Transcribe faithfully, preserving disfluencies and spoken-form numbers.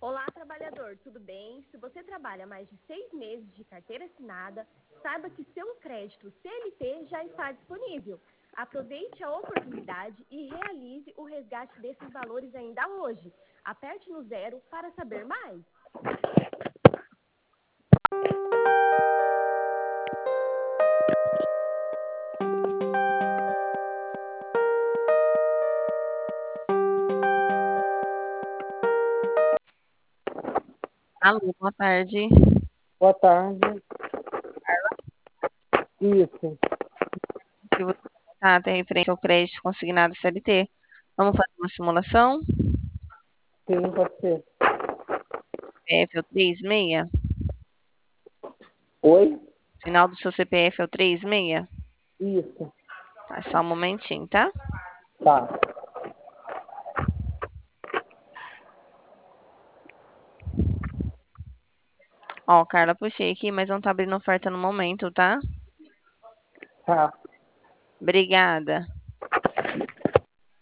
Olá, trabalhador, tudo bem? Se você trabalha mais de seis meses de carteira assinada, saiba que seu crédito C L T já está disponível. Aproveite a oportunidade e realize o resgate desses valores ainda hoje. Aperte no zero para saber mais. Alô, boa tarde. Boa tarde. Isso, Que você tá, tem referente ao crédito consignado C L T. Vamos fazer uma simulação? sim, pode ser. C P F é o três seis? Oi? Final do seu C P F é o três seis? Isso, Tá, só um momentinho, tá? tá. Ó, Carla, puxei aqui, mas não tá abrindo oferta no momento, tá? Tá. Obrigada.